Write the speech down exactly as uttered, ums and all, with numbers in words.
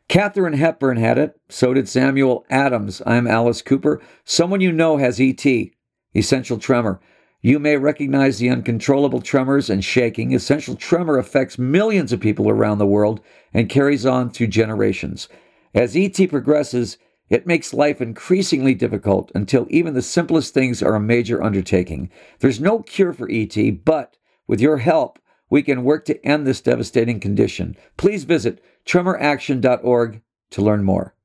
Katharine Hepburn had it. So did Samuel Adams. I'm Alice Cooper. Someone you know has E T, essential tremor. You may recognize the uncontrollable tremors and shaking. Essential tremor affects millions of people around the world and carries on through generations. As E T progresses, it makes life increasingly difficult until even the simplest things are a major undertaking. There's no cure for E T, but with your help, we can work to end this devastating condition. Please visit tremor action dot org to learn more.